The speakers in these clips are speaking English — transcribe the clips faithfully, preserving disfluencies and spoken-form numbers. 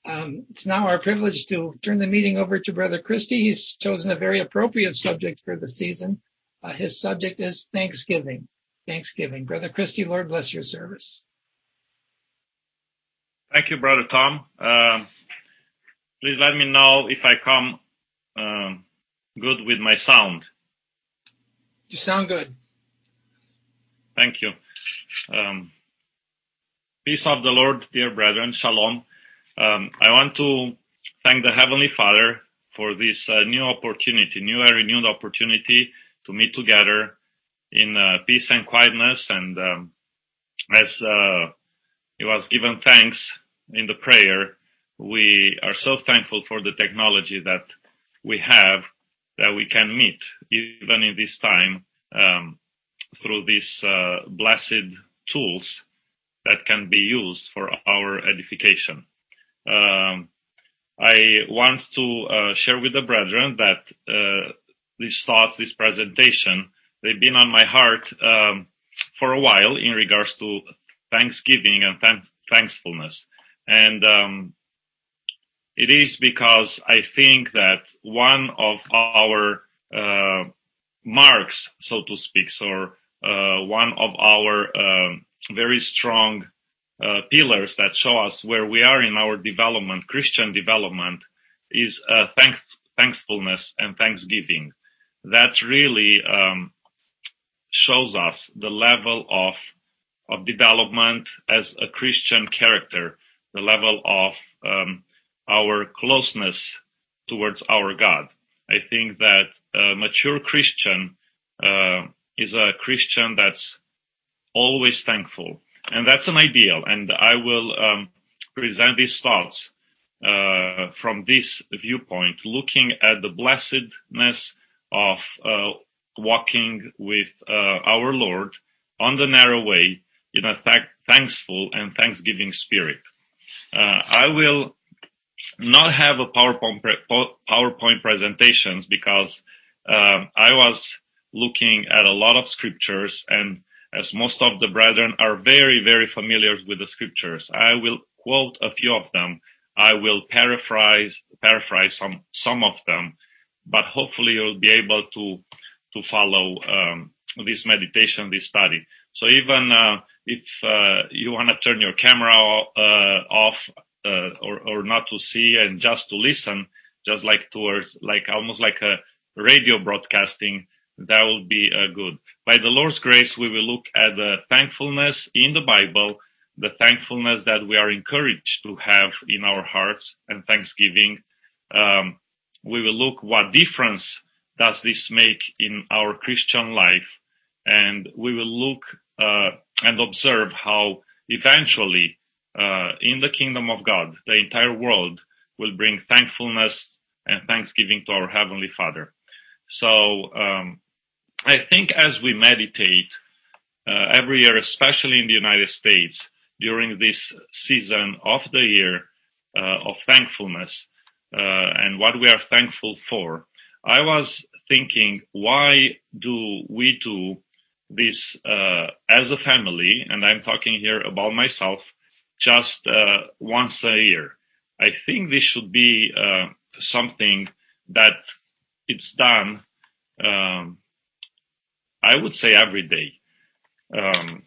Um, it's now our privilege to turn the meeting over to Brother Christy. He's chosen a very appropriate subject for the season. Uh, his subject is Thanksgiving. Thanksgiving. Brother Christy, Lord bless your service. Thank you, Brother Tom. Uh, please let me know if I come uh, good with my sound. You sound good. Thank you. Um, peace of the Lord, dear brethren. Shalom. Um, I want to thank the Heavenly Father for this uh, new opportunity, new and renewed opportunity to meet together in uh, peace and quietness. And um, as uh, it was given thanks in the prayer, we are so thankful for the technology that we have, that we can meet even in this time um, through these uh, blessed tools that can be used for our edification. Um, I want to uh, share with the brethren that uh, these thoughts, this presentation, they've been on my heart um, for a while in regards to thanksgiving and thank- thankfulness. And um, it is because I think that one of our uh, marks, so to speak, or uh, one of our um, very strong uh, pillars that show us where we are in our development, Christian development, is uh, thanks, thankfulness and thanksgiving. That really um, shows us the level of of development as a Christian character, the level of um, our closeness towards our God. I think that a mature Christian uh, is a Christian that's always thankful. And that's an ideal. And I will um, present these thoughts uh, from this viewpoint, looking at the blessedness of uh, walking with uh, our Lord on the narrow way in a th- thankful and thanksgiving spirit. Uh, I will not have a PowerPoint, pre- PowerPoint presentations because um, I was looking at a lot of scriptures, and as most of the brethren are very, very familiar with the scriptures, I will quote a few of them. I will paraphrase, paraphrase some, some of them, but hopefully you'll be able to, to follow um, this meditation, this study. So even uh, if uh, you want to turn your camera uh, off uh, or, or not to see and just to listen, just like towards, like almost like a radio broadcasting, that will be uh, good. By the Lord's grace, we will look at the thankfulness in the Bible, the thankfulness that we are encouraged to have in our hearts, and thanksgiving. Um, we will look what difference does this make in our Christian life, and we will look uh, and observe how eventually uh, in the kingdom of God, the entire world will bring thankfulness and thanksgiving to our Heavenly Father. So um, I think as we meditate uh, every year, especially in the United States, during this season of the year uh, of thankfulness uh, and what we are thankful for, I was thinking, why do we do this uh, as a family, and I'm talking here about myself, just uh, once a year? I think this should be uh, something that it's done, um, I would say, every day. Um,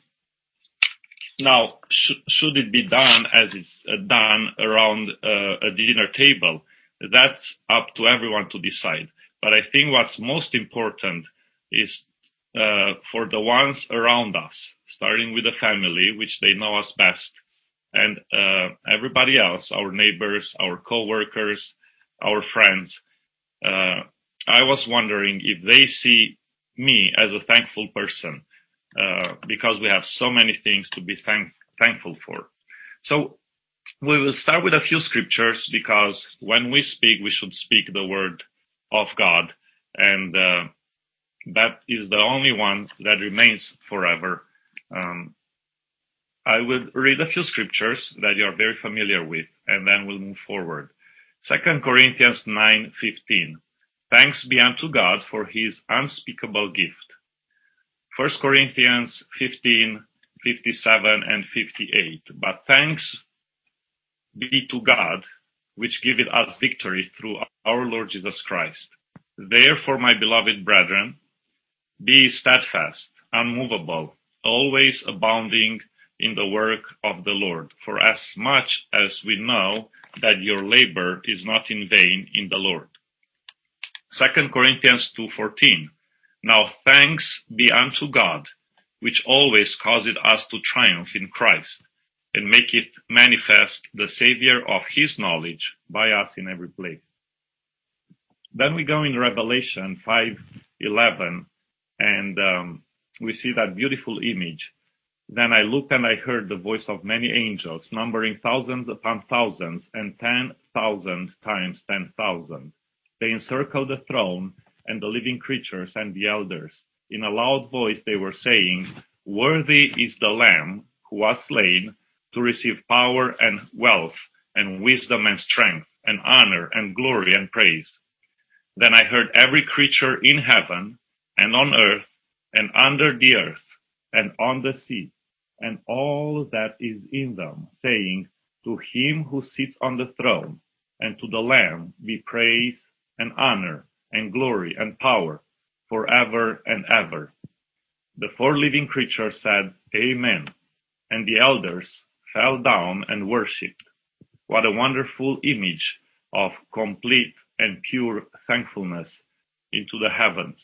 now, sh- should it be done as it's uh, done around uh, a dinner table? That's up to everyone to decide. But I think what's most important is uh, for the ones around us, starting with the family, which they know us best, and uh, everybody else, our neighbors, our co-workers, our friends. Uh, I was wondering if they see me as a thankful person, uh, because we have so many things to be thank- thankful for. So we will start with a few scriptures, because when we speak, we should speak the word of God, and uh, that is the only one that remains forever. Um, I will read a few scriptures that you are very familiar with, and then we'll move forward. Second Corinthians nine fifteen. Thanks be unto God for his unspeakable gift. First Corinthians fifteen fifty-seven and fifty-eight. But thanks be to God which giveth us victory through our Lord Jesus Christ. Therefore, my beloved brethren, be steadfast, unmovable, always abounding in the work of the Lord, for as much as we know that your labor is not in vain in the Lord. Second Corinthians two fourteen. Now thanks be unto God, which always causeth us to triumph in Christ, and maketh manifest the Savior of his knowledge by us in every place. Then we go in Revelation five eleven, and um, we see that beautiful image. Then I looked and I heard the voice of many angels, numbering thousands upon thousands, and ten thousand times ten thousand. They encircled the throne and the living creatures and the elders. In a loud voice they were saying, Worthy is the Lamb who was slain to receive power and wealth and wisdom and strength and honor and glory and praise. Then I heard every creature in heaven and on earth and under the earth and on the sea and all that is in them, saying, To him who sits on the throne and to the Lamb be praise and honor and glory and power forever and ever. The four living creatures said, Amen. And the elders fell down and worshipped. What a wonderful image of complete and pure thankfulness into the heavens.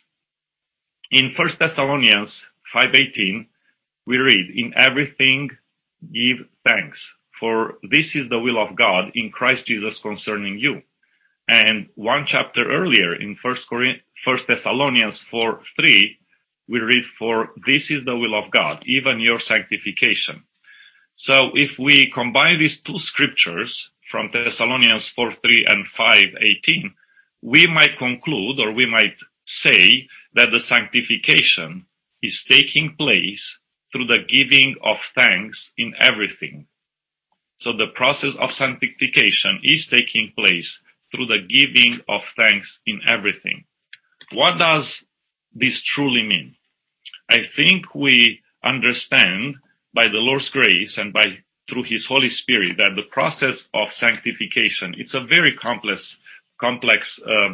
In First Thessalonians five eighteen, we read, In everything give thanks, for this is the will of God in Christ Jesus concerning you. And one chapter earlier in First Thessalonians four three, we read, For this is the will of God, even your sanctification. So if we combine these two scriptures from Thessalonians four three and five eighteen, we might conclude, or we might say, that the sanctification is taking place through the giving of thanks in everything. So the process of sanctification is taking place through the giving of thanks in everything. What does this truly mean? I think we understand by the Lord's grace and by through His Holy Spirit that the process of sanctification, it's a very complex, complex uh,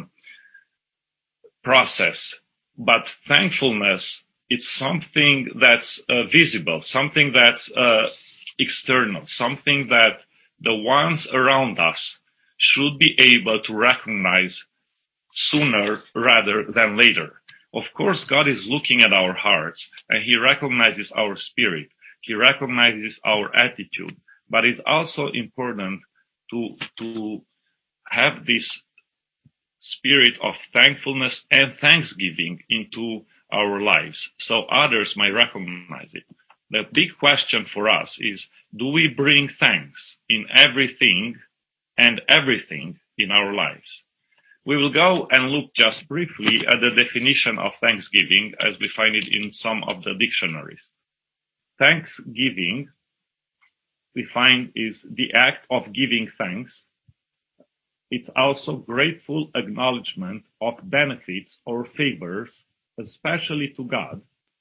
process. But thankfulness, it's something that's uh, visible, something that's uh, external, something that the ones around us should be able to recognize sooner rather than later. Of course, God is looking at our hearts and He recognizes our spirit. He recognizes our attitude. But it's also important to, to have this spirit of thankfulness and thanksgiving into our lives so others might recognize it. The big question for us is, do we bring thanks in everything and everything in our lives? We will go and look just briefly at the definition of thanksgiving as we find it in some of the dictionaries. Thanksgiving, we find, is the act of giving thanks. It's also grateful acknowledgement of benefits or favors, especially to God.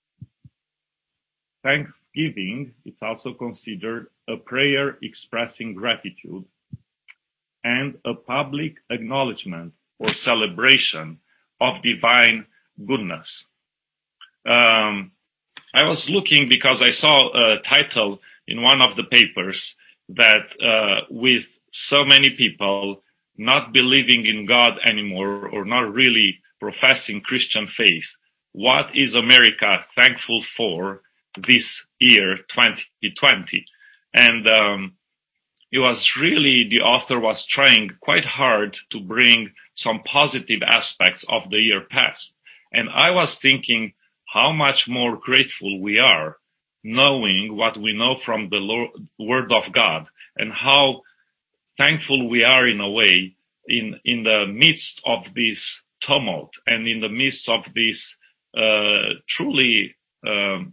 Thanksgiving, it's also considered a prayer expressing gratitude and a public acknowledgement or celebration of divine goodness. Um, I was looking because I saw a title in one of the papers that uh, with so many people not believing in God anymore or not really professing Christian faith, what is America thankful for this year, twenty twenty? And um, it was really, the author was trying quite hard to bring some positive aspects of the year past. And I was thinking how much more grateful we are knowing what we know from the Lord, Word of God, and how thankful we are in a way in, in the midst of this tumult and in the midst of this uh, truly, um,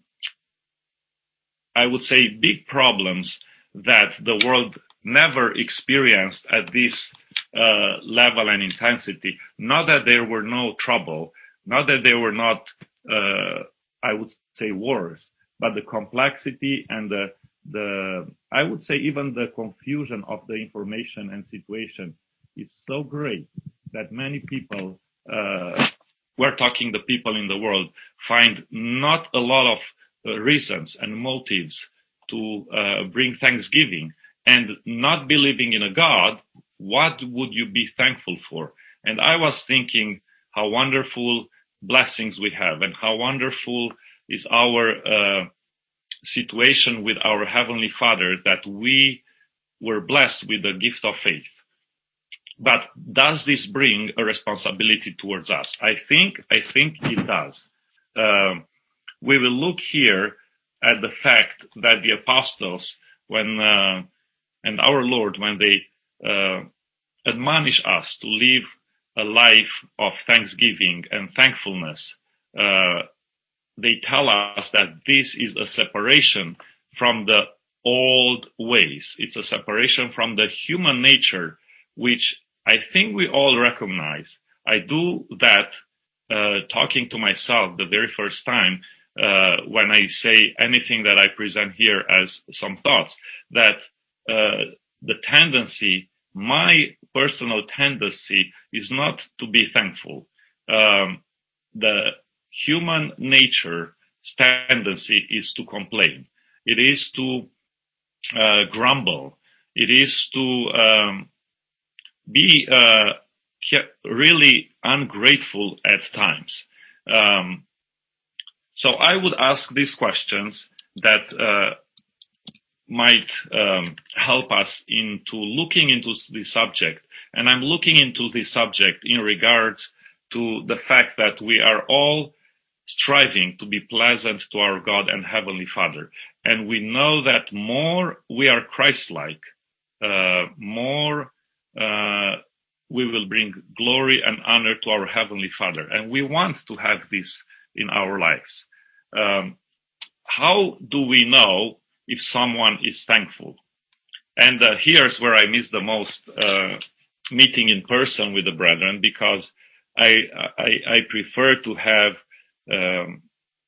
I would say, big problems that the world never experienced at this uh, level and intensity. Not that there were no trouble, not that there were not, uh, I would say, wars, but the complexity and the the I would say even the confusion of the information and situation is so great that many people, uh, we're talking the people in the world, find not a lot of uh, reasons and motives to uh, bring thanksgiving, and not believing in a God. What would you be thankful for? And I was thinking how wonderful blessings we have, and how wonderful is our uh, situation with our Heavenly Father, that we were blessed with the gift of faith. But does this bring a responsibility towards us? I think, I think it does. Um, we will look here at the fact that the apostles, when uh, and our Lord, when they uh, admonish us to live a life of thanksgiving and thankfulness, uh, they tell us that this is a separation from the old ways. It's a separation from the human nature, which I think we all recognize. I do that uh, talking to myself the very first time uh, when I say anything that I present here as some thoughts, that uh, the tendency, my personal tendency, is not to be thankful. Um, the human nature tendency is to complain. It is to uh, grumble. It is to um, be uh, really ungrateful at times. Um, so I would ask these questions that uh, might um, help us into looking into the subject. And I'm looking into the subject in regards to the fact that we are all striving to be pleasant to our God and Heavenly Father. And we know that more we are Christ-like, uh, more uh, we will bring glory and honor to our Heavenly Father. And we want to have this in our lives. Um, how do we know if someone is thankful? And uh, here's where I miss the most uh, meeting in person with the brethren, because I, I, I prefer to have um,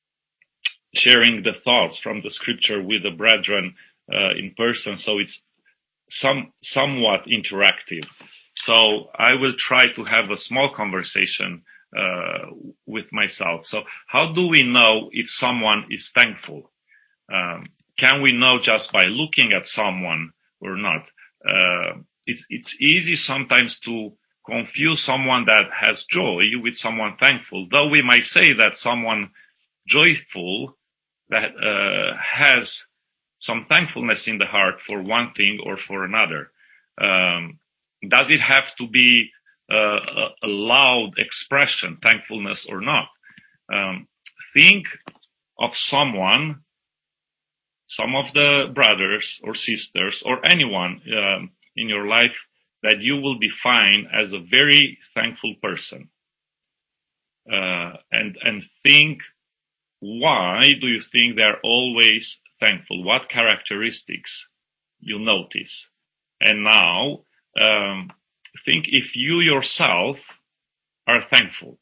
sharing the thoughts from the scripture with the brethren uh, in person, so it's some somewhat interactive. So I will try to have a small conversation uh, with myself. So how do we know if someone is thankful? Um, can we know just by looking at someone or not? Uh, it's, it's easy sometimes to confuse someone that has joy with someone thankful, though we might say that someone joyful that uh, has some thankfulness in the heart for one thing or for another. Um, does it have to be uh, a, a loud expression, thankfulness or not? Um, think of someone, some of the brothers or sisters or anyone um, in your life that you will define as a very thankful person. Uh, and, and think, why do you think they're always thankful? What characteristics you notice? And now, um, think if you yourself are thankful.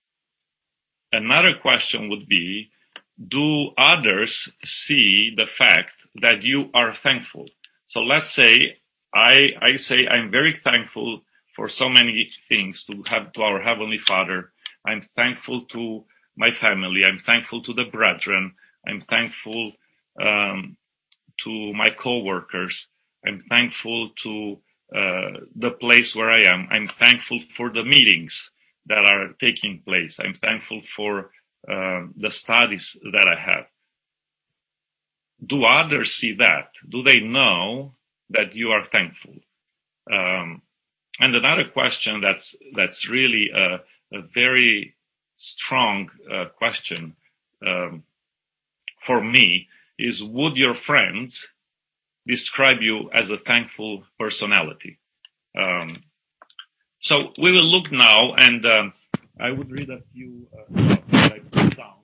Another question would be, do others see the fact that you are thankful? So let's say I, I say I'm very thankful for so many things to have to our Heavenly Father. I'm thankful to my family. I'm thankful to the brethren. I'm thankful um, to my coworkers. I'm thankful to uh, the place where I am. I'm thankful for the meetings that are taking place. I'm thankful for uh, the studies that I have. Do others see that? Do they know that you are thankful? Um, and another question that's that's really a, a very strong uh, question um, for me is: would your friends describe you as a thankful personality? Um, so we will look now, and um, I would read a few uh, thoughts that I put down,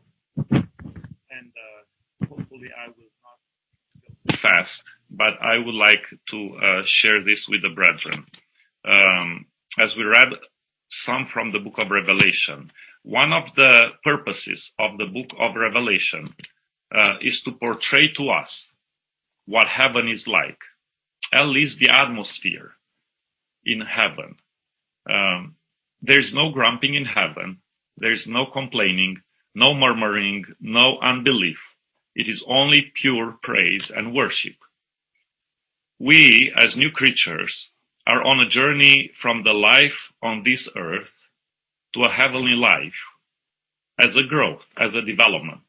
and uh, hopefully I will not go too fast, but I would like to uh, share this with the brethren. Um, as we read some from the book of Revelation, one of the purposes of the book of Revelation uh, is to portray to us what heaven is like, at least the atmosphere in heaven. Um, there's no grumping in heaven. There's no complaining, no murmuring, no unbelief. It is only pure praise and worship. We, as new creatures, are on a journey from the life on this earth to a heavenly life as a growth, as a development.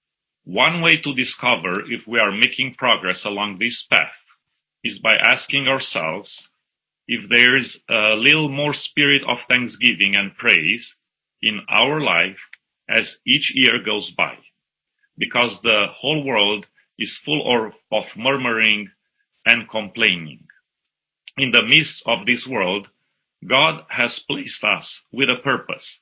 One way to discover if we are making progress along this path is by asking ourselves if there is a little more spirit of thanksgiving and praise in our life as each year goes by, because the whole world is full of, of murmuring and complaining. In the midst of this world, God has placed us with a purpose.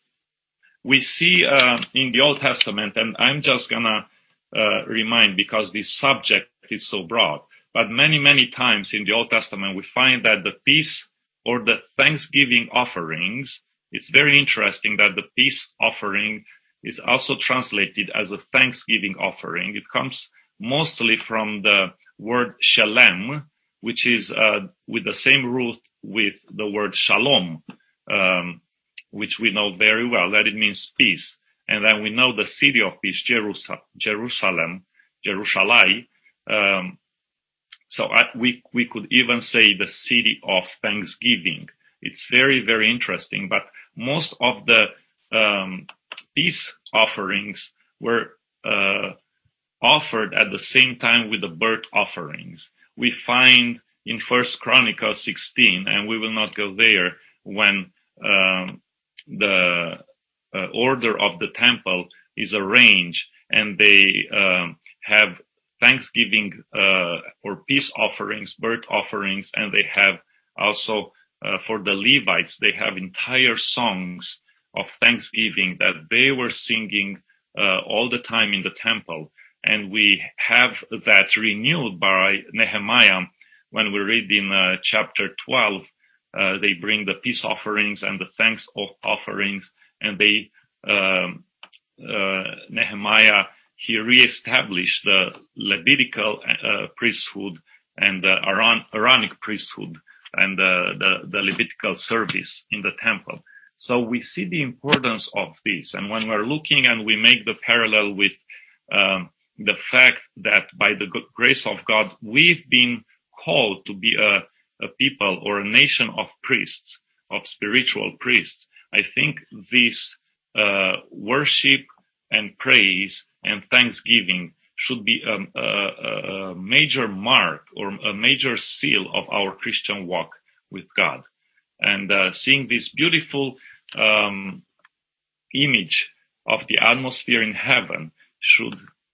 We see uh, in the Old Testament, and I'm just gonna uh, remind because this subject is so broad, but many, many times in the Old Testament we find that the peace or the thanksgiving offerings, it's very interesting that the peace offering is also translated as a thanksgiving offering. It comes mostly from the word shalem, which is uh, with the same root with the word shalom, um, which we know very well, that it means peace. And then we know the city of peace, Jerusalem, Jerusalem. Um, so I, we we could even say the city of thanksgiving. It's very, very interesting. But most of the um, peace offerings were uh, offered at the same time with the burnt offerings. We find in First Chronicles sixteen, and we will not go there, when um, the uh, order of the temple is arranged and they um, have thanksgiving uh, or peace offerings, burnt offerings, and they have also uh, for the Levites, they have entire songs of thanksgiving that they were singing uh, all the time in the temple. And we have that renewed by Nehemiah when we read in uh, chapter twelve. Uh, they bring the peace offerings and the thanks offerings, and they um, uh, Nehemiah he reestablished the Levitical uh, priesthood and the Aaron, Aaronic priesthood and uh, the the Levitical service in the temple. So we see the importance of this, and when we're looking and we make the parallel with um, the fact that by the grace of God, we've been called to be a, a people or a nation of priests, of spiritual priests. I think this uh, worship and praise and thanksgiving should be a, a, a major mark or a major seal of our Christian walk with God. And uh, seeing this beautiful um, image of the atmosphere in heaven should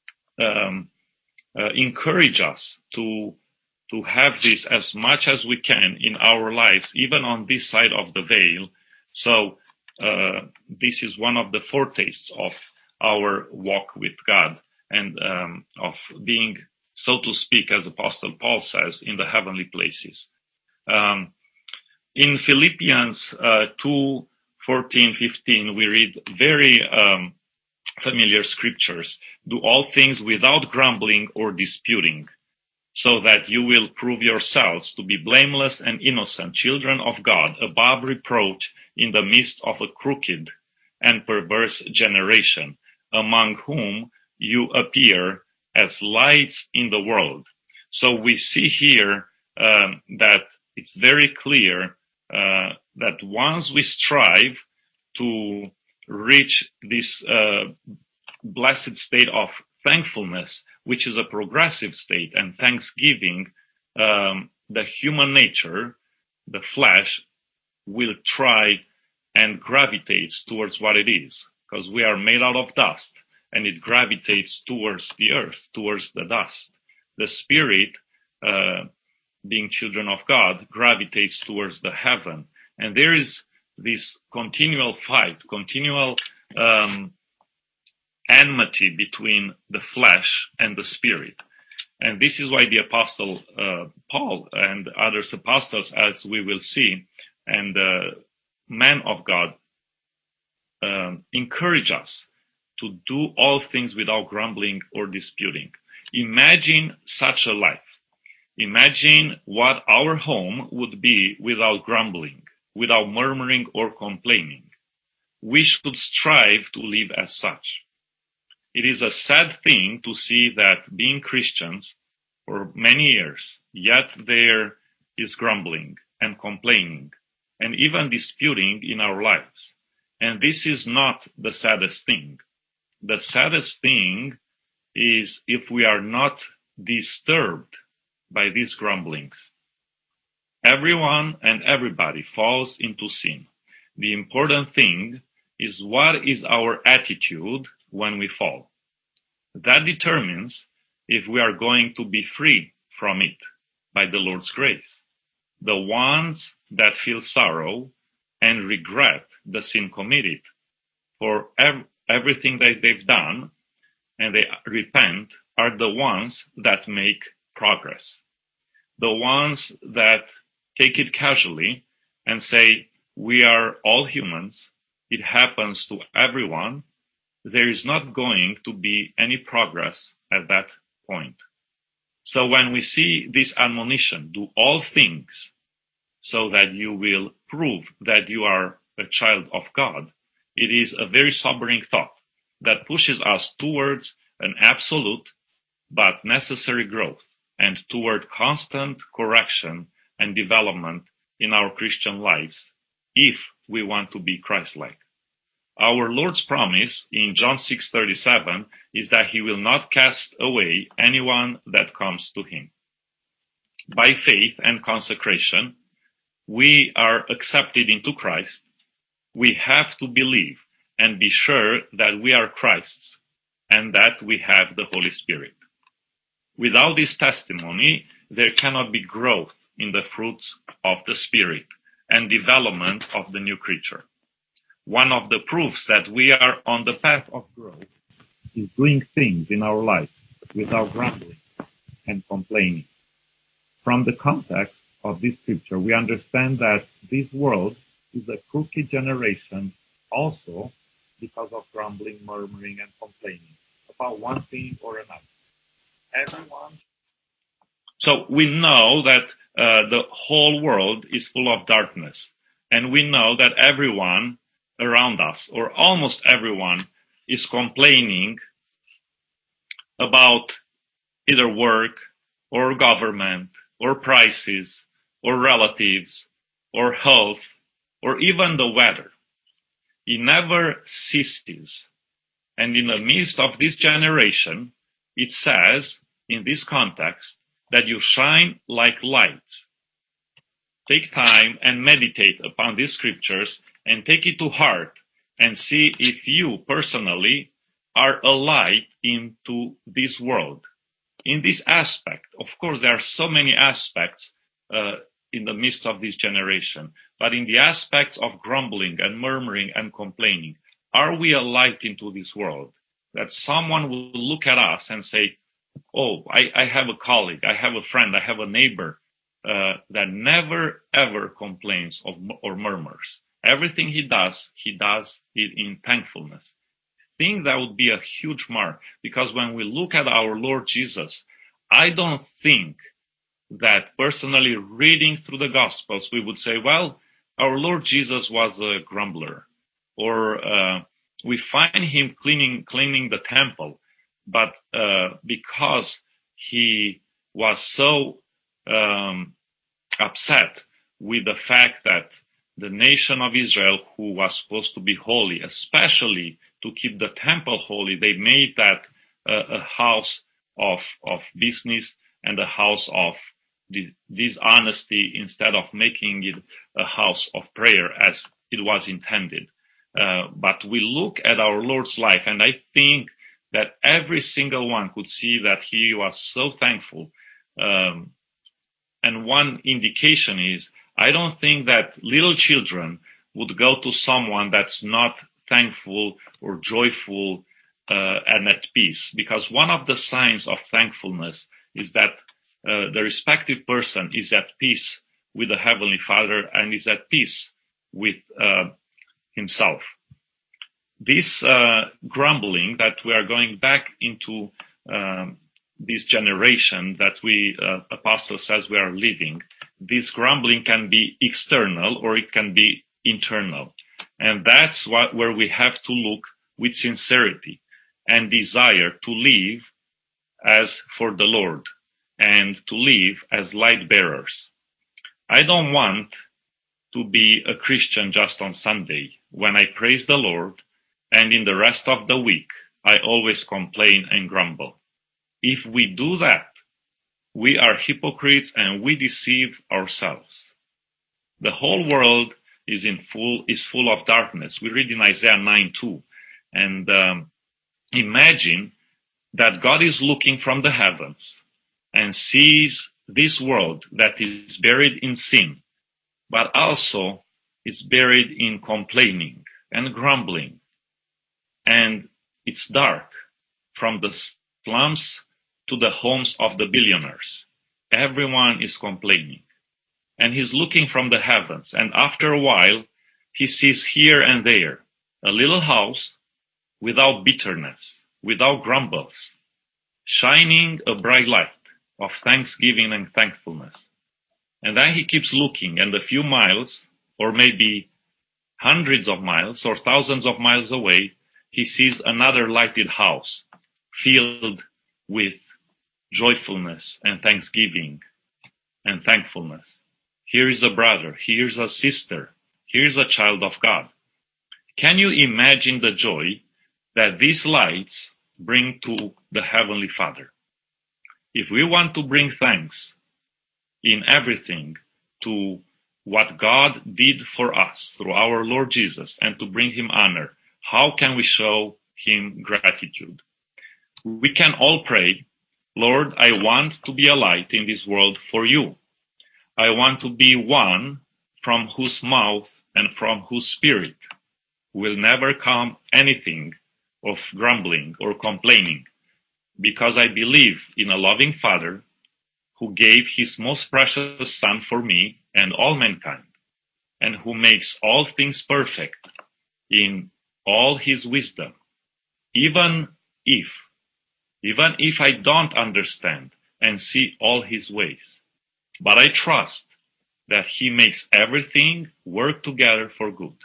Um, uh, encourage us to to have this as much as we can in our lives, even on this side of the veil. So uh, this is one of the foretastes of our walk with God and um, of being, so to speak, as Apostle Paul says, in the heavenly places. Um, in Philippians uh, two fourteen fifteen, we read very um, familiar scriptures. Do all things without grumbling or disputing, so that you will prove yourselves to be blameless and innocent children of God, above reproach in the midst of a crooked and perverse generation, among whom you appear as lights in the world. So we see here um, that it's very clear uh, that once we strive to reach this uh, blessed state of thankfulness, which is a progressive state, and thanksgiving, um, the human nature, the flesh, will try and gravitates towards what it is, because we are made out of dust, and it gravitates towards the earth, towards the dust. The spirit, uh, being children of God, gravitates towards the heaven. And there is this continual fight, continual um, enmity between the flesh and the spirit. And this is why the apostle uh, Paul and others apostles, as we will see, and uh, men of God, um, encourage us to do all things without grumbling or disputing. Imagine such a life. Imagine what our home would be without grumbling, without murmuring or complaining. We should strive to live as such. It is a sad thing to see that being Christians for many years, yet there is grumbling and complaining and even disputing in our lives. And this is not the saddest thing. The saddest thing is if we are not disturbed by these grumblings. Everyone and everybody falls into sin. The important thing is what is our attitude when we fall. That determines if we are going to be free from it by the Lord's grace. The ones that feel sorrow and regret the sin committed for ev- everything that they've done and they repent are the ones that make progress. The ones that take it casually and say, we are all humans, it happens to everyone, there is not going to be any progress at that point. So when we see this admonition, do all things so that you will prove that you are a child of God, it is a very sobering thought that pushes us towards an absolute but necessary growth and toward constant correction and development in our Christian lives if we want to be Christ-like. Our Lord's promise in John six thirty-seven is that he will not cast away anyone that comes to him. By faith and consecration, we are accepted into Christ. We have to believe and be sure that we are Christ's and that we have the Holy Spirit. Without this testimony, there cannot be growth in the fruits of the Spirit and development of the new creature. One of the proofs that we are on the path of growth is doing things in our life without grumbling and complaining. From the context of this scripture, we understand that this world is a crooked generation also because of grumbling, murmuring, and complaining about one thing or another. Everyone. So we know that uh, the whole world is full of darkness, and we know that everyone around us, or almost everyone, is complaining about either work or government or prices or relatives or health or even the weather. It never ceases. And in the midst of this generation, it says, in this context, that you shine like lights. Take time and meditate upon these scriptures and take it to heart and see if you personally are a light into this world. In this aspect, of course, there are so many aspects uh, in the midst of this generation, but in the aspects of grumbling and murmuring and complaining, are we a light into this world? That someone will look at us and say, oh, I, I have a colleague, I have a friend, I have a neighbor uh, that never ever complains of, or murmurs. Everything he does, he does it in thankfulness. I think that would be a huge mark, because when we look at our Lord Jesus, I don't think that personally reading through the Gospels, we would say, well, our Lord Jesus was a grumbler, or uh, we find him cleaning, cleaning the temple, but uh, because he was so um, upset with the fact that the nation of Israel, who was supposed to be holy, especially to keep the temple holy, they made that uh, a house of, of business and a house of dishonesty instead of making it a house of prayer as it was intended. Uh, but we look at our Lord's life, and I think that every single one could see that he was so thankful. Um, and one indication is, I don't think that little children would go to someone that's not thankful or joyful uh, and at peace, because one of the signs of thankfulness is that uh, the respective person is at peace with the Heavenly Father and is at peace with uh, himself. This uh, grumbling that we are going back into um, this generation that we, uh, Apostle says we are living, this grumbling can be external or it can be internal. And that's what, where we have to look with sincerity and desire to live as for the Lord and to live as light bearers. I don't want to be a Christian just on Sunday when I praise the Lord and in the rest of the week I always complain and grumble. If we do that, we are hypocrites and we deceive ourselves. The whole world is in full is full of darkness. We read in Isaiah nine two, and um, imagine that God is looking from the heavens and sees this world that is buried in sin, but also it's buried in complaining and grumbling, and it's dark from the slums to the homes of the billionaires. Everyone is complaining. And he's looking from the heavens, and after a while, he sees here and there a little house without bitterness, without grumbles, shining a bright light of thanksgiving and thankfulness. And then he keeps looking, and a few miles, or maybe hundreds of miles, or thousands of miles away, he sees another lighted house filled with joyfulness and thanksgiving and thankfulness. Here is a brother, here's a sister, here's a child of God. Can you imagine the joy that these lights bring to the Heavenly Father? If we want to bring thanks in everything to what God did for us through our Lord Jesus and to bring Him honor, how can we show Him gratitude? We can all pray, Lord, I want to be a light in this world for you. I want to be one from whose mouth and from whose spirit will never come anything of grumbling or complaining, because I believe in a loving Father who gave His most precious Son for me and all mankind, and who makes all things perfect in all His wisdom, even if, even if I don't understand and see all His ways. But I trust that He makes everything work together for good.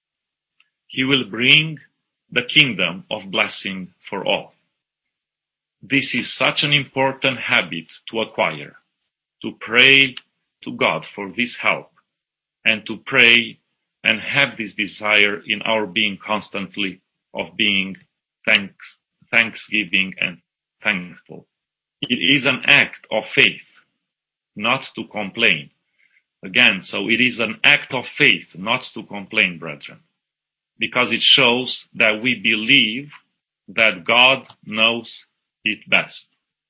He will bring the kingdom of blessing for all. This is such an important habit to acquire, to pray to God for this help, and to pray and have this desire in our being constantly of being thanks, thanksgiving and thankful. It is an act of faith, not to complain. Again, so it is an act of faith not to complain, brethren, because it shows that we believe that God knows it best.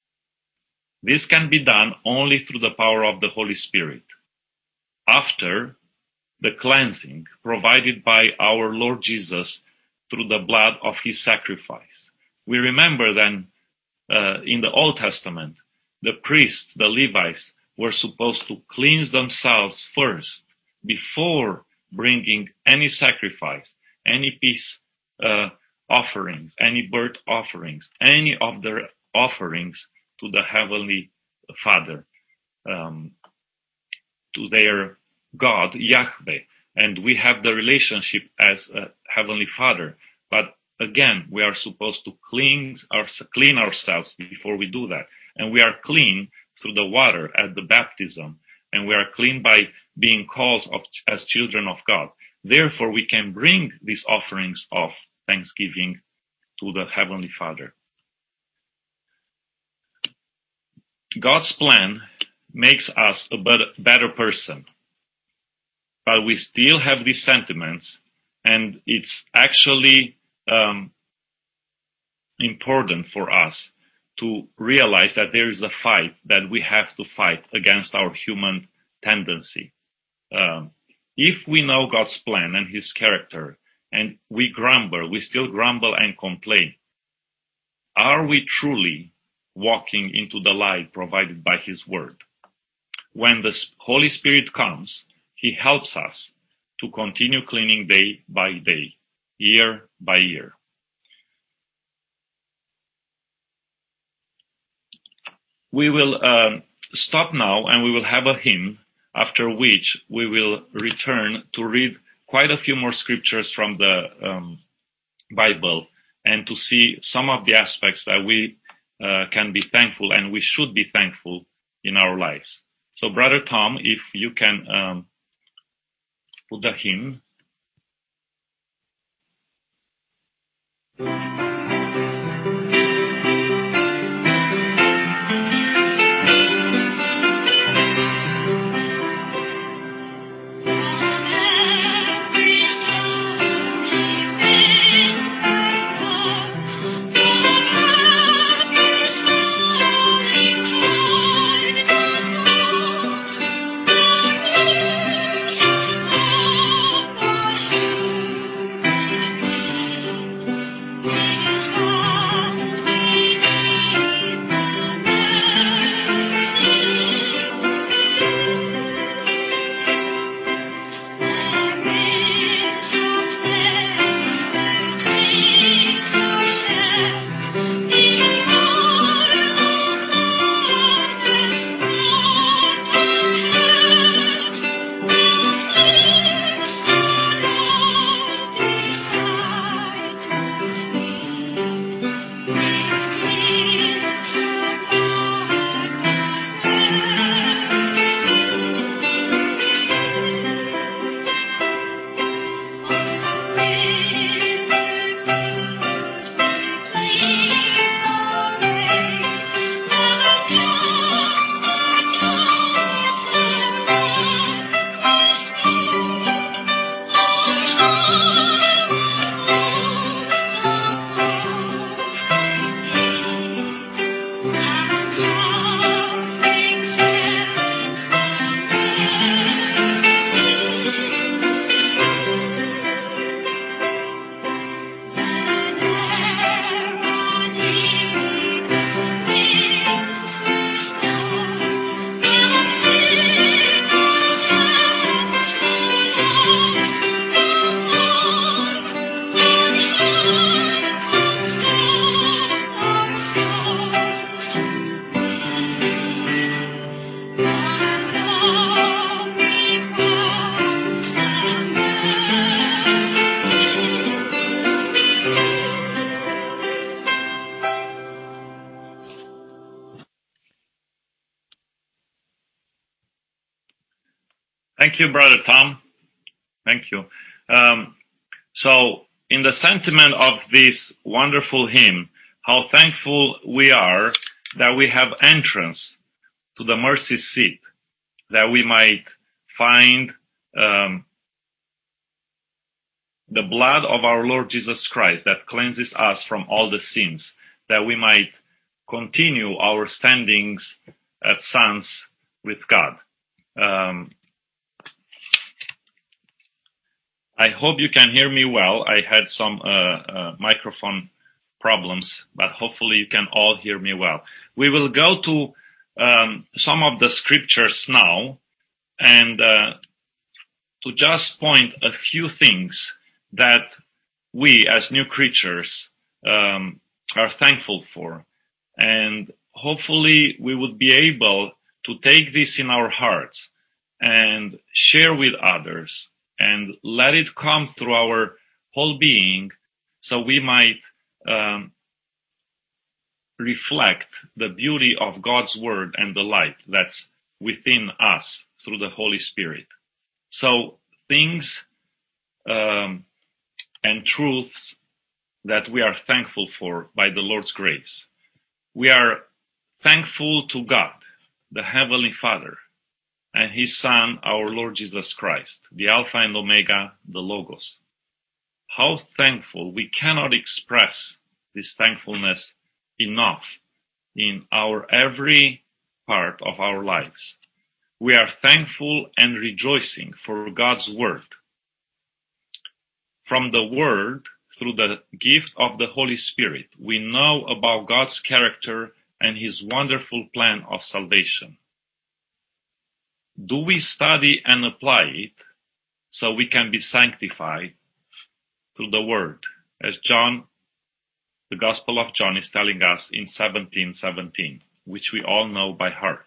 This can be done only through the power of the Holy Spirit, after the cleansing provided by our Lord Jesus through the blood of His sacrifice. We remember then uh, in the Old Testament, the priests, the Levites, were supposed to cleanse themselves first before bringing any sacrifice, any peace uh, offerings, any burnt offerings, any of their offerings to the Heavenly Father, um, to their God, Yahweh. And we have the relationship as a Heavenly Father. But again, we are supposed to cleanse our, clean ourselves before we do that. And we are clean through the water at the baptism. And we are clean by being called of, as children of God. Therefore, we can bring these offerings of thanksgiving to the Heavenly Father. God's plan makes us a better person, but we still have these sentiments, and it's actually um, important for us to realize that there is a fight that we have to fight against our human tendency. Um, if we know God's plan and His character, and we grumble, we still grumble and complain, are we truly walking into the light provided by His Word? When the Holy Spirit comes, He helps us to continue cleaning day by day, year by year. we will um, stop now and we will have a hymn, after which we will return to read quite a few more scriptures from the um, Bible and to see some of the aspects that we uh, can be thankful and we should be thankful in our lives. So, Brother Tom, if you can um, put the hymn. Thank you, Brother Tom. Thank you. Um, so, in the sentiment of this wonderful hymn, how thankful we are that we have entrance to the mercy seat, that we might find um, the blood of our Lord Jesus Christ that cleanses us from all the sins, that we might continue our standings as sons with God. Um, I hope you can hear me well. I had some uh, uh, microphone problems, but hopefully you can all hear me well. We will go to um, some of the scriptures now and uh, to just point a few things that we as new creatures um, are thankful for. And hopefully we would be able to take this in our hearts and share with others and let it come through our whole being so we might um, reflect the beauty of God's word and the light that's within us through the Holy Spirit. So things um, and truths that we are thankful for by the Lord's grace. We are thankful to God, the Heavenly Father, and His Son, our Lord Jesus Christ, the Alpha and Omega, the Logos. How thankful! We cannot express this thankfulness enough in our every part of our lives. We are thankful and rejoicing for God's Word. From the Word, through the gift of the Holy Spirit, we know about God's character and His wonderful plan of salvation. Do we study and apply it so we can be sanctified through the Word, as John, the Gospel of John is telling us in seventeen seventeen. which we all know by heart.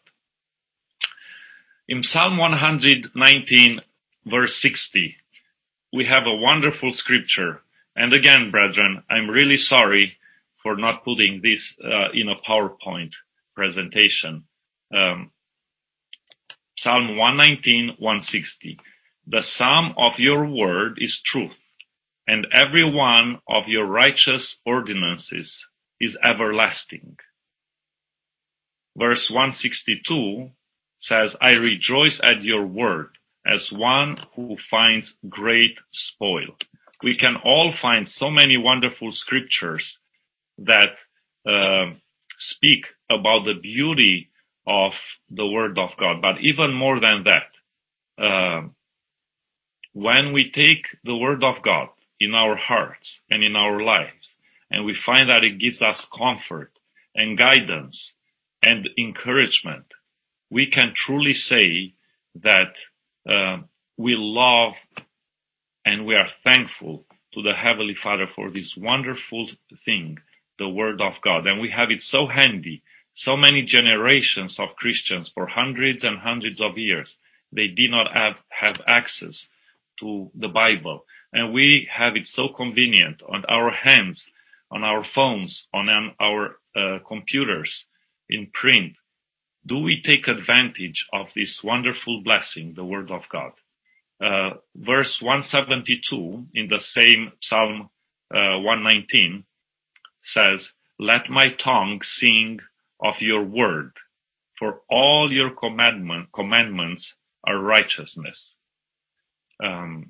In Psalm one nineteen, verse sixty, we have a wonderful scripture. And again, brethren, I'm really sorry for not putting this uh, in a PowerPoint presentation. Um, Psalm one nineteen, one sixty. The sum of your word is truth, and every one of your righteous ordinances is everlasting. Verse one sixty-two says, I rejoice at your word as one who finds great spoil. We can all find so many wonderful scriptures that uh, speak about the beauty of the word of God. But even more than that, uh, when we take the word of God in our hearts and in our lives, and we find that it gives us comfort and guidance and encouragement, we can truly say that uh, we love and we are thankful to the Heavenly Father for this wonderful thing, the Word of God. And we have it so handy. So many generations of Christians for hundreds and hundreds of years, they did not have, have access to the Bible. And we have it so convenient on our hands, on our phones, on our uh, computers, in print. Do we take advantage of this wonderful blessing, the Word of God? Uh, verse one seventy-two in the same Psalm uh, one nineteen says, let my tongue sing of your word, for all your commandment, commandments are righteousness. Um,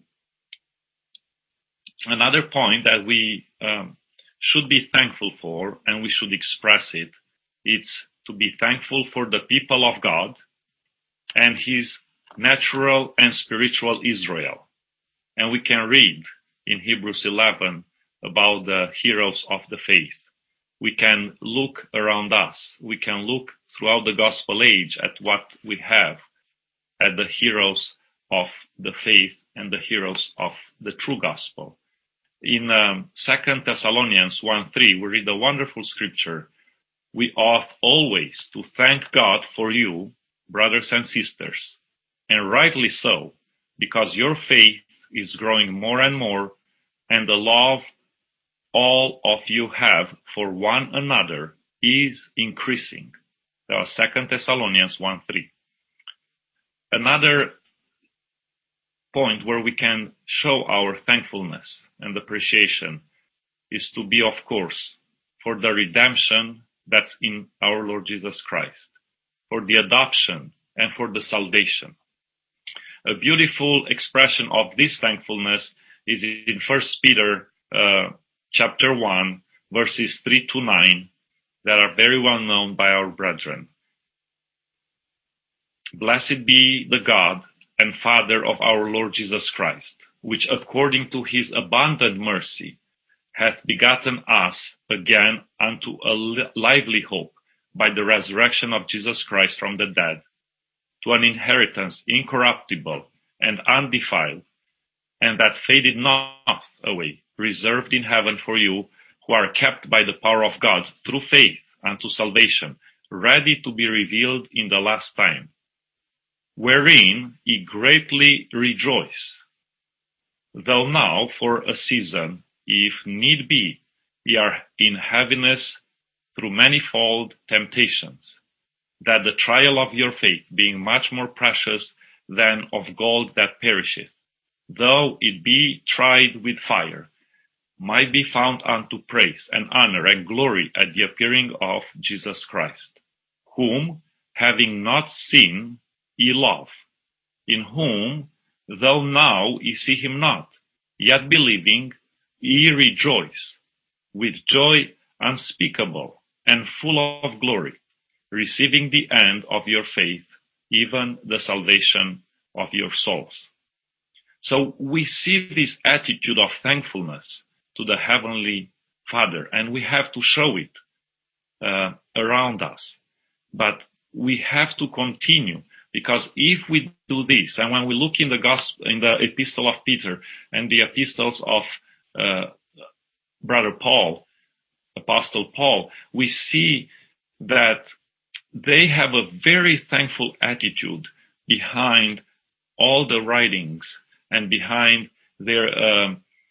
another point that we um, should be thankful for, and we should express it, it's to be thankful for the people of God and His natural and spiritual Israel. And we can read in Hebrews eleven about the heroes of the faith. We can look around us. We can look throughout the gospel age at what we have, at the heroes of the faith and the heroes of the true gospel. In um, Second Thessalonians one three, we read a wonderful scripture. We ought always to thank God for you, brothers and sisters, and rightly so, because your faith is growing more and more, and the love all of you have for one another is increasing. That was Second Thessalonians one three. Another point where we can show our thankfulness and appreciation is to be, of course, for the redemption that's in our Lord Jesus Christ, for the adoption and for the salvation. A beautiful expression of this thankfulness is in First Peter uh, chapter one, verses three to nine, that are very well known by our brethren. Blessed be the God and Father of our Lord Jesus Christ, which according to his abundant mercy hath begotten us again unto a lively hope by the resurrection of Jesus Christ from the dead, to an inheritance incorruptible and undefiled, and that faded not away, reserved in heaven for you, who are kept by the power of God through faith unto salvation, ready to be revealed in the last time, wherein ye greatly rejoice, though now for a season, if need be, ye are in heaviness through manifold temptations, that the trial of your faith, being much more precious than of gold that perisheth, though it be tried with fire, might be found unto praise and honor and glory at the appearing of Jesus Christ, whom, having not seen, ye love, in whom, though now ye see him not, yet believing, ye rejoice with joy unspeakable and full of glory, receiving the end of your faith, even the salvation of your souls. So we see this attitude of thankfulness to the Heavenly Father, and we have to show it uh, around us. But we have to continue, because if we do this, and when we look in the gospel, in the epistle of Peter and the epistles of uh, Brother Paul, Apostle Paul, we see that they have a very thankful attitude behind all the writings and behind their uh,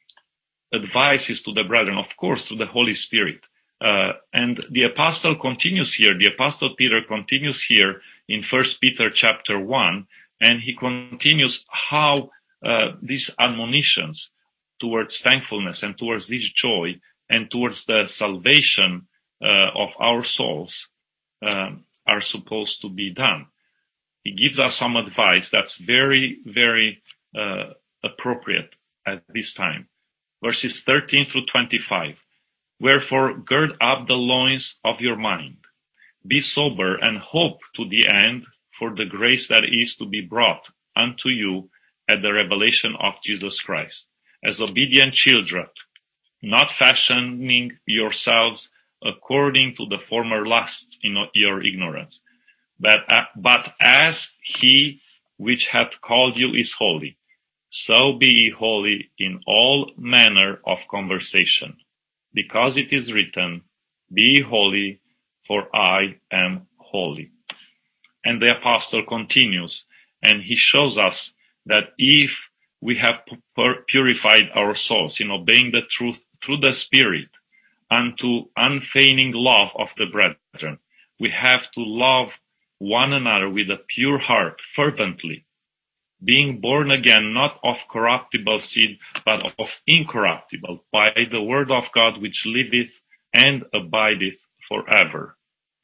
advices to the brethren, of course, to the Holy Spirit. Uh, and the apostle continues here, the apostle Peter continues here in First Peter chapter one, and he continues how uh, these admonitions towards thankfulness and towards this joy and towards the salvation uh, of our souls um, are supposed to be done. He gives us some advice that's very, very uh, appropriate at this time. Verses thirteen through twenty-five. Wherefore gird up the loins of your mind. Be sober and hope to the end for the grace that is to be brought unto you at the revelation of Jesus Christ, as obedient children, not fashioning yourselves according to the former lusts in your ignorance, but, but as he which hath called you is holy, so be ye holy in all manner of conversation, because it is written, be holy, for I am holy. And the apostle continues, and he shows us that if we have purified our souls in obeying the truth through the Spirit unto unfeigned love of the brethren, we have to love one another with a pure heart, fervently, being born again not of corruptible seed, but of incorruptible, by the word of God which liveth and abideth forever.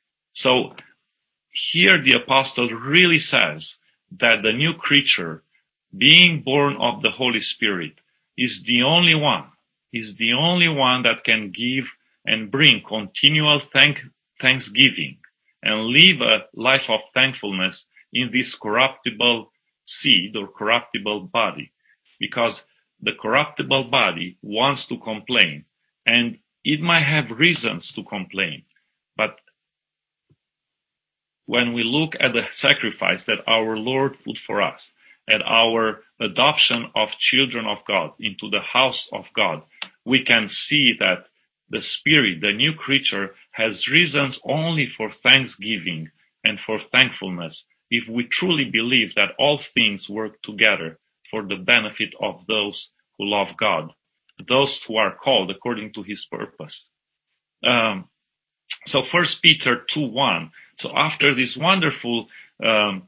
So here the apostle really says that the new creature, being born of the Holy Spirit, is the only one, is the only one that can give and bring continual thank, thanksgiving and live a life of thankfulness in this corruptible seed or corruptible body, because the corruptible body wants to complain, and it might have reasons to complain, but when we look at the sacrifice that our Lord put for us, at our adoption of children of God into the house of God, we can see that the Spirit, the new creature, has reasons only for thanksgiving and for thankfulness, if we truly believe that all things work together for the benefit of those who love God, those who are called according to His purpose. Um, so First Peter two one. So after this wonderful, um,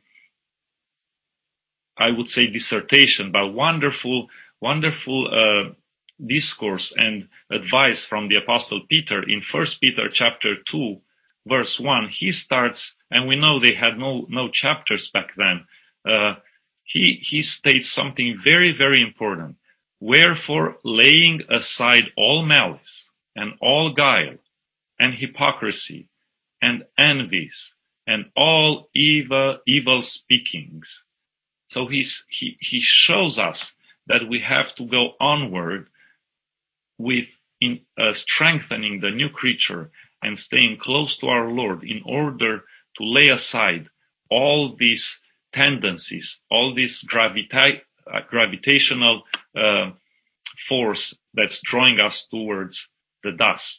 I would say dissertation, but wonderful, wonderful uh, discourse and advice from the Apostle Peter in First Peter chapter two, verse one, he starts, and we know they had no no chapters back then. Uh, he he states something very very important. Wherefore, laying aside all malice and all guile and hypocrisy and envies and all evil evil speakings. So he's, he he shows us that we have to go onward with in uh, strengthening the new creature and staying close to our Lord in order to lay aside all these tendencies, all this gravita- uh, gravitational uh, force that's drawing us towards the dust.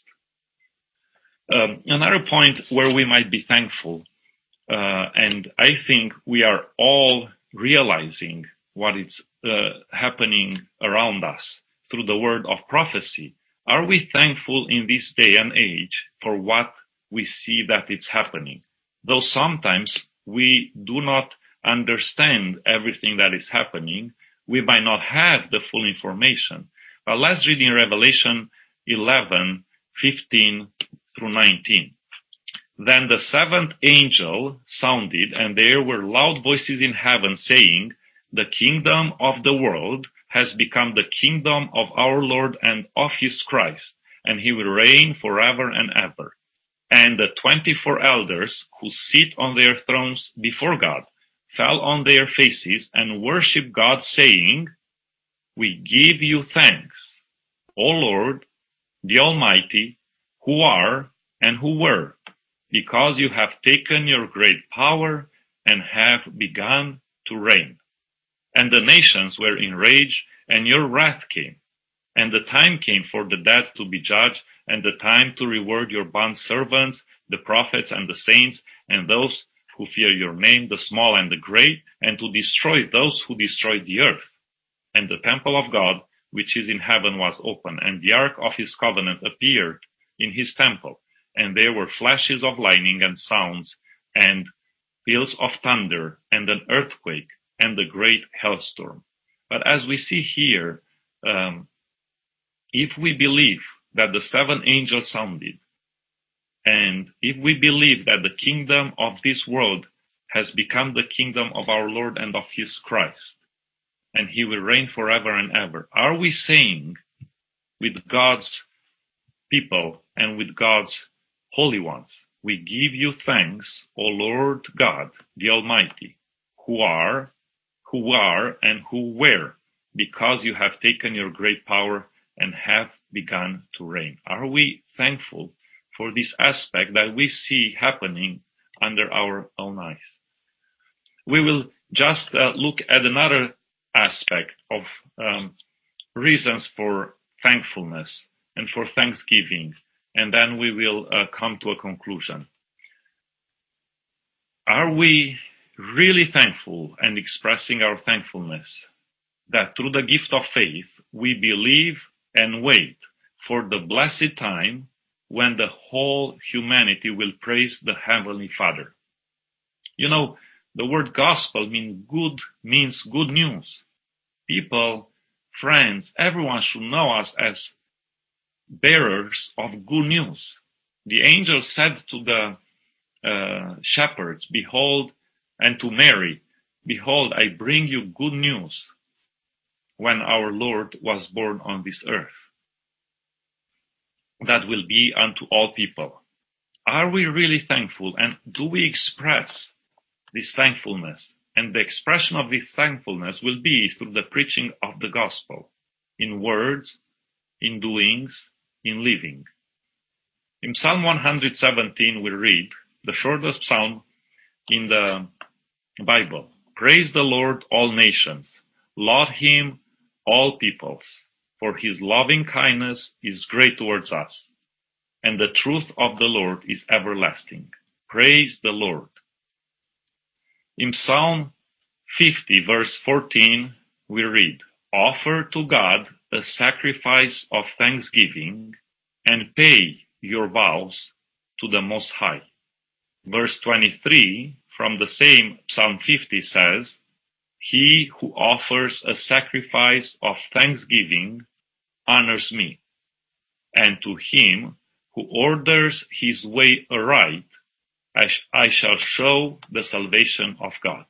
Um, another point where we might be thankful, uh, and I think we are all realizing what is uh, happening around us through the word of prophecy. Are we thankful in this day and age for what we see that it's happening? Though sometimes we do not understand everything that is happening, we might not have the full information. But let's read in Revelation eleven, fifteen through nineteen. Then the seventh angel sounded, and there were loud voices in heaven saying, the kingdom of the world has become the kingdom of our Lord and of his Christ, and he will reign forever and ever. And the twenty-four elders who sit on their thrones before God fell on their faces and worshiped God, saying, we give you thanks, O Lord, the Almighty, who are and who were, because you have taken your great power and have begun to reign. And the nations were enraged, and your wrath came. And the time came for the dead to be judged, and the time to reward your bondservants, the prophets and the saints, and those who fear your name, the small and the great, and to destroy those who destroy the earth. And the temple of God, which is in heaven, was open, and the ark of his covenant appeared in his temple. And there were flashes of lightning and sounds, and peals of thunder, and an earthquake, and a great hailstorm. But as we see here, um, if we believe that the seven angels sounded, and if we believe that the kingdom of this world has become the kingdom of our Lord and of his Christ, and he will reign forever and ever, are we saying with God's people and with God's holy ones, we give you thanks, O Lord God, the Almighty, who are, who are, and who were, because you have taken your great power and have begun to reign. Are we thankful for this aspect that we see happening under our own eyes? We will just uh, look at another aspect of um, reasons for thankfulness and for thanksgiving, and then we will uh, come to a conclusion. Are we really thankful and expressing our thankfulness that through the gift of faith we believe and wait for the blessed time when the whole humanity will praise the Heavenly Father? You know, the word gospel mean good, means good news. People, friends, everyone should know us as bearers of good news. The angel said to the uh, shepherds, behold, and to Mary, behold, I bring you good news, when our Lord was born on this earth, that will be unto all people. Are we really thankful, and do we express this thankfulness? And the expression of this thankfulness will be through the preaching of the gospel, in words, in doings, in living. In Psalm one hundred seventeen we read, the shortest psalm in the Bible, praise the Lord, all nations, laud him, all peoples, for his loving kindness is great towards us, and the truth of the Lord is everlasting. Praise the Lord. In Psalm fifty, verse fourteen, we read, offer to God a sacrifice of thanksgiving, and pay your vows to the Most High. Verse twenty-three from the same Psalm fifty says, he who offers a sacrifice of thanksgiving honors me, and to him who orders his way aright, I, sh- I shall show the salvation of God.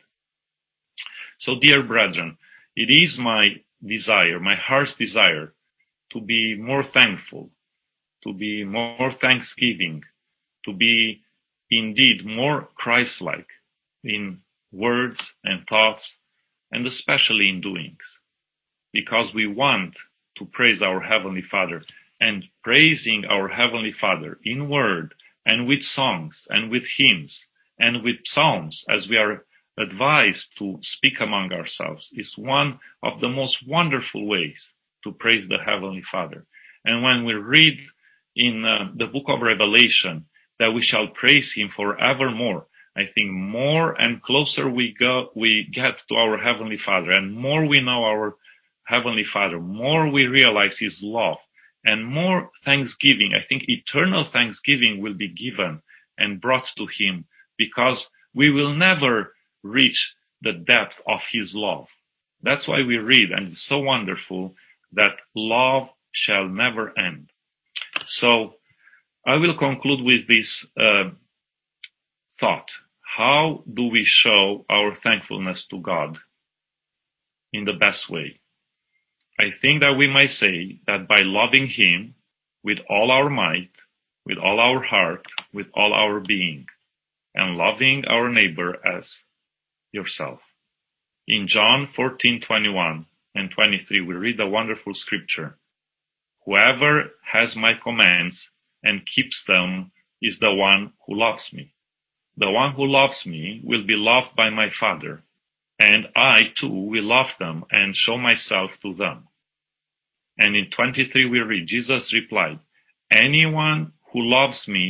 So, dear brethren, it is my desire, my heart's desire, to be more thankful, to be more thanksgiving, to be indeed more Christ-like in words and thoughts, and especially in doings, because we want to praise our Heavenly Father, and praising our Heavenly Father in word and with songs and with hymns and with psalms, as we are advised to speak among ourselves, is one of the most wonderful ways to praise the Heavenly Father. And when we read in uh, the book of Revelation that we shall praise him forevermore, I think more and closer we go, we get to our Heavenly Father, and more we know our Heavenly Father, more we realize his love, and more thanksgiving, I think eternal thanksgiving will be given and brought to him, because we will never reach the depth of his love. That's why we read, and it's so wonderful, that love shall never end. So I will conclude with this uh, thought. How do we show our thankfulness to God in the best way? I think that we might say that by loving him with all our might, with all our heart, with all our being, and loving our neighbor as yourself. In John fourteen twenty-one and twenty-three, we read a wonderful scripture. Whoever has my commands and keeps them is the one who loves me. The one who loves me will be loved by my Father, and I too will love them and show myself to them. And in twenty-three we read, Jesus replied, anyone who loves me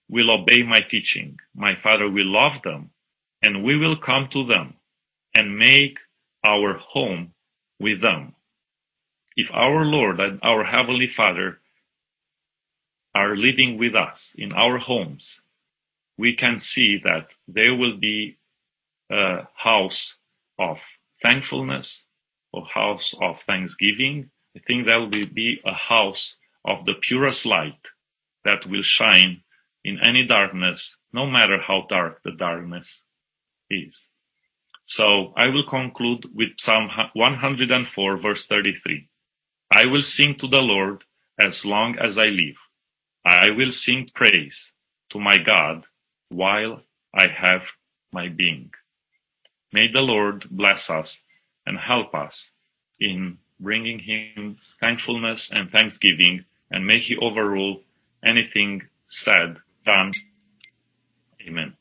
will obey my teaching, my Father will love them, and we will come to them and make our home with them. If our Lord and our Heavenly Father are living with us in our homes, we can see that there will be a house of thankfulness, a house of thanksgiving. I think there will be a house of the purest light that will shine in any darkness, no matter how dark the darkness is. So I will conclude with Psalm one hundred four, verse thirty-three. I will sing to the Lord as long as I live. I will sing praise to my God while I have my being. May the Lord bless us and help us in bringing Him thankfulness and thanksgiving, and may He overrule anything said, done. Amen.